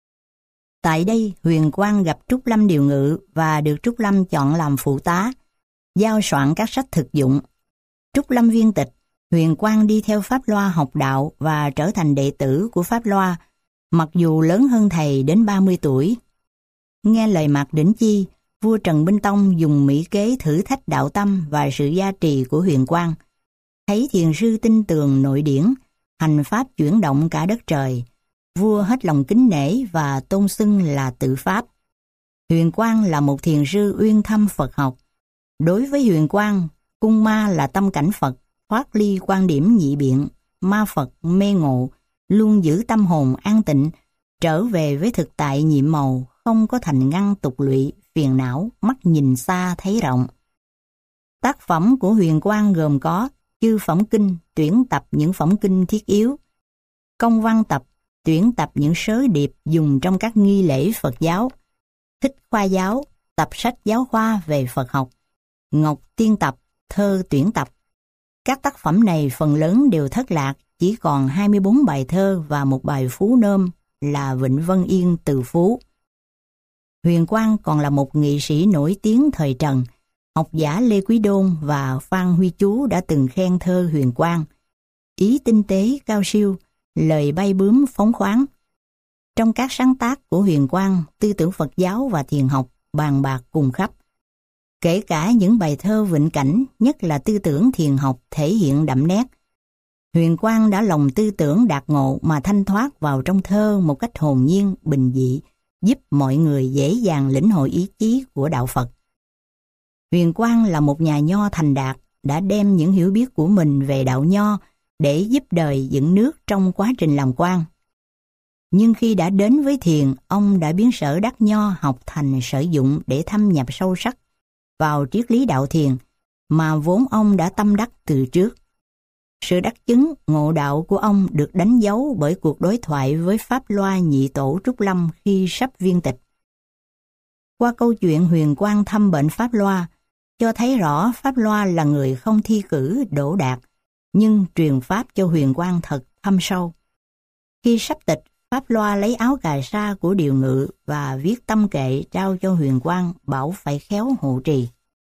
Tại đây, Huyền Quang gặp Trúc Lâm điều ngự và được Trúc Lâm chọn làm phụ tá, giao soạn các sách thực dụng. Trúc Lâm viên tịch, Huyền Quang đi theo Pháp Loa học đạo và trở thành đệ tử của Pháp Loa, mặc dù lớn hơn thầy đến 30 tuổi. Nghe lời Mạc Đỉnh Chi, vua Trần Binh Tông dùng mỹ kế thử thách đạo tâm và sự gia trì của Huyền Quang. Thấy thiền sư tinh tường nội điển, hành pháp chuyển động cả đất trời, vua hết lòng kính nể và tôn xưng là Tự Pháp. Huyền Quang là một thiền sư uyên thâm Phật học. Đối với Huyền Quang, cung ma là tâm cảnh Phật, thoát ly quan điểm nhị biện, ma Phật mê ngộ, luôn giữ tâm hồn an tịnh, trở về với thực tại nhiệm màu, không có thành ngăn tục lụy, phiền não, mắt nhìn xa thấy rộng. Tác phẩm của Huyền Quang gồm có Chư Phẩm Kinh, tuyển tập những phẩm kinh thiết yếu; Công Văn Tập, tuyển tập những sớ điệp dùng trong các nghi lễ Phật giáo; Thích Khoa Giáo, tập sách giáo khoa về Phật học; Ngọc Tiên Tập, thơ tuyển tập. Các tác phẩm này phần lớn đều thất lạc, chỉ còn 24 bài thơ và một bài phú nôm là Vịnh Vân Yên Từ Phú. Huyền Quang còn là một nghị sĩ nổi tiếng thời Trần. Học giả Lê Quý Đôn và Phan Huy Chú đã từng khen thơ Huyền Quang: ý tinh tế cao siêu, lời bay bướm phóng khoáng. Trong các sáng tác của Huyền Quang, tư tưởng Phật giáo và thiền học bàn bạc cùng khắp. Kể cả những bài thơ vịnh cảnh, nhất là tư tưởng thiền học thể hiện đậm nét. Huyền Quang đã lòng tư tưởng đạt ngộ mà thanh thoát vào trong thơ một cách hồn nhiên, bình dị, giúp mọi người dễ dàng lĩnh hội ý chí của đạo Phật. Huyền Quang là một nhà nho thành đạt, đã đem những hiểu biết của mình về đạo nho để giúp đời dựng nước trong quá trình làm quan. Nhưng khi đã đến với thiền, ông đã biến sở đắc nho học thành sở dụng để thâm nhập sâu sắc vào triết lý đạo thiền mà vốn ông đã tâm đắc từ trước. Sự đắc chứng ngộ đạo của ông được đánh dấu bởi cuộc đối thoại với Pháp Loa nhị tổ Trúc Lâm khi sắp viên tịch. Qua câu chuyện Huyền Quang thăm bệnh Pháp Loa, cho thấy rõ Pháp Loa là người không thi cử đỗ đạt, nhưng truyền pháp cho Huyền Quang thật thâm sâu. Khi sắp tịch, Pháp Loa lấy áo cà sa của điều ngự và viết tâm kệ trao cho Huyền Quang, bảo phải khéo hộ trì.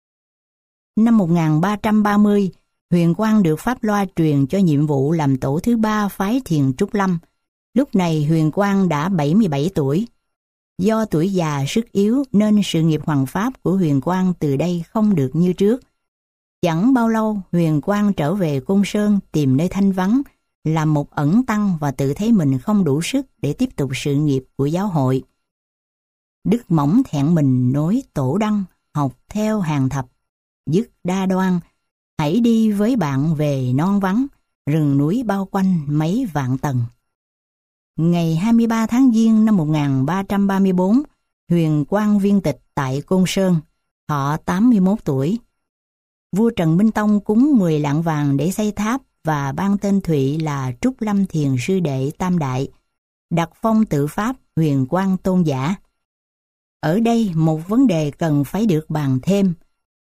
Năm 1330, Huyền Quang được Pháp Loa truyền cho nhiệm vụ làm tổ thứ 3 phái thiền Trúc Lâm. Lúc này Huyền Quang đã 77 tuổi. Do tuổi già sức yếu nên sự nghiệp hoằng pháp của Huyền Quang từ đây không được như trước. Chẳng bao lâu, Huyền Quang trở về Côn Sơn tìm nơi thanh vắng, làm một ẩn tăng và tự thấy mình không đủ sức để tiếp tục sự nghiệp của giáo hội. Đức mỏng thẹn mình nối tổ đăng, học theo hàng thập, dứt đa đoan, hãy đi với bạn về non vắng, rừng núi bao quanh mấy vạn tầng. Ngày 23 tháng Giêng năm 1334, Huyền Quang viên tịch tại Côn Sơn, thọ 81 tuổi. Vua Trần Binh Tông cúng 10 lạng vàng để xây tháp và ban tên Thụy là Trúc Lâm Thiền Sư Đệ Tam Đại, đặt phong Tự Pháp Huyền Quang Tôn giả. Ở đây một vấn đề cần phải được bàn thêm.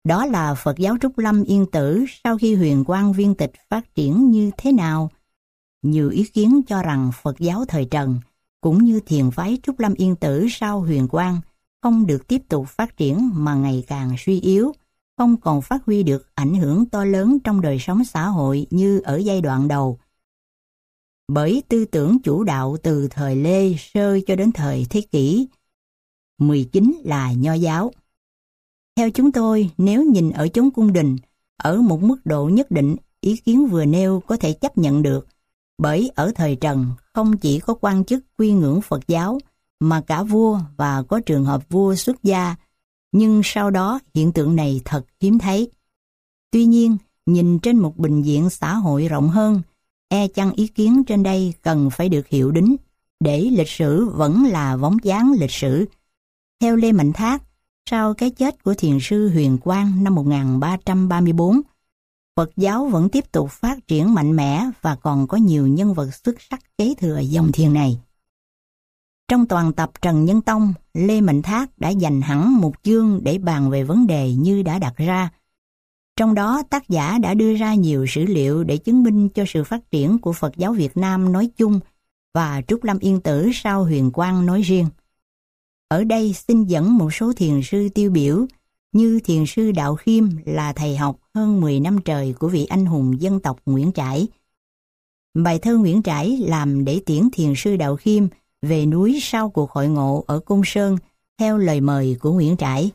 Đó là Phật giáo Trúc Lâm Yên Tử sau khi Huyền Quang Viên Tịch phát triển như thế nào? Nhiều ý kiến cho rằng Phật giáo thời Trần, cũng như thiền phái Trúc Lâm Yên Tử sau Huyền Quang, không được tiếp tục phát triển mà ngày càng suy yếu, không còn phát huy được ảnh hưởng to lớn trong đời sống xã hội như ở giai đoạn đầu. Bởi tư tưởng chủ đạo từ thời Lê Sơ cho đến thời thế kỷ 19 là Nho giáo. Theo chúng tôi, nếu nhìn ở chốn cung đình, ở một mức độ nhất định, ý kiến vừa nêu có thể chấp nhận được, bởi ở thời Trần không chỉ có quan chức quy ngưỡng Phật giáo, mà cả vua và có trường hợp vua xuất gia, nhưng sau đó hiện tượng này thật hiếm thấy. Tuy nhiên, nhìn trên một bình diện xã hội rộng hơn, e chăng ý kiến trên đây cần phải được hiệu đính, để lịch sử vẫn là bóng dáng lịch sử. Theo Lê Mạnh Thác, sau cái chết của thiền sư Huyền Quang năm 1334, Phật giáo vẫn tiếp tục phát triển mạnh mẽ và còn có nhiều nhân vật xuất sắc kế thừa dòng thiền này. Trong toàn tập Trần Nhân Tông, Lê Mạnh Thác đã dành hẳn một chương để bàn về vấn đề như đã đặt ra. Trong đó tác giả đã đưa ra nhiều sử liệu để chứng minh cho sự phát triển của Phật giáo Việt Nam nói chung và Trúc Lâm Yên Tử sau Huyền Quang nói riêng. Ở đây xin dẫn một số thiền sư tiêu biểu như thiền sư Đạo Khiêm là thầy học hơn 10 năm trời của vị anh hùng dân tộc Nguyễn Trãi. Bài thơ Nguyễn Trãi làm để tiễn thiền sư Đạo Khiêm về núi sau cuộc hội ngộ ở Côn Sơn theo lời mời của Nguyễn Trãi.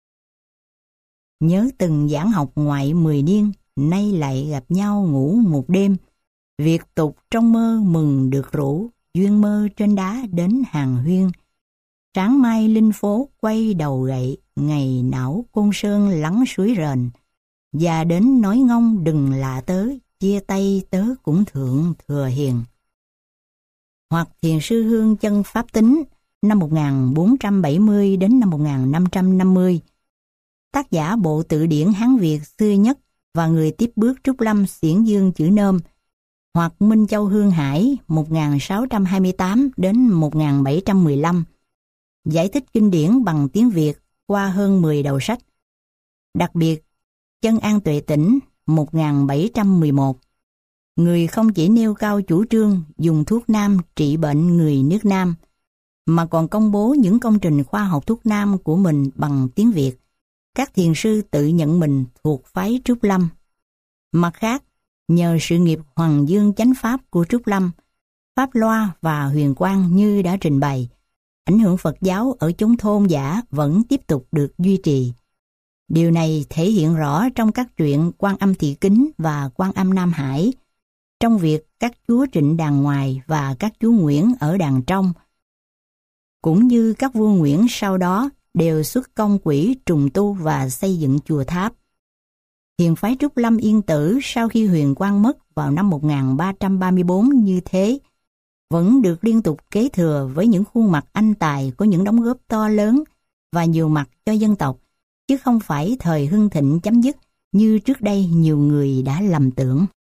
Nhớ từng giảng học ngoại 10 niên, nay lại gặp nhau ngủ một đêm. Việc tục trong mơ mừng được rủ, duyên mơ trên đá đến hàng huyên. Sáng mai linh phố quay đầu gậy, ngày não Côn Sơn lắng suối rền. Và đến nói ngông đừng lạ tớ, chia tay tớ cũng thượng thừa hiền. Hoặc thiền sư Hương Chân Pháp Tính năm 1470 đến năm 1550. Tác giả bộ tự điển Hán Việt xưa nhất và người tiếp bước Trúc Lâm Xiển Dương chữ Nôm. Hoặc Minh Châu Hương Hải 1628 đến 1715. Giải thích kinh điển bằng tiếng Việt qua hơn 10 đầu sách. Đặc biệt, Chân An Tuệ Tĩnh 1711. Người không chỉ nêu cao chủ trương dùng thuốc nam trị bệnh người nước Nam, mà còn công bố những công trình khoa học thuốc nam của mình bằng tiếng Việt. Các thiền sư tự nhận mình thuộc phái Trúc Lâm. Mặt khác, nhờ sự nghiệp Hoàng Dương Chánh Pháp của Trúc Lâm, Pháp Loa và Huyền Quang như đã trình bày, ảnh hưởng Phật giáo ở chốn thôn dã vẫn tiếp tục được duy trì. Điều này thể hiện rõ trong các truyện Quan Âm Thị Kính và Quan Âm Nam Hải, trong việc các chúa Trịnh đàn ngoài và các chúa Nguyễn ở đàn trong, cũng như các vua Nguyễn sau đó đều xuất công quỹ trùng tu và xây dựng chùa tháp. Thiền phái Trúc Lâm Yên Tử sau khi Huyền Quang mất vào năm 1334 như thế, vẫn được liên tục kế thừa với những khuôn mặt anh tài có những đóng góp to lớn và nhiều mặt cho dân tộc, chứ không phải thời hưng thịnh chấm dứt như trước đây nhiều người đã lầm tưởng.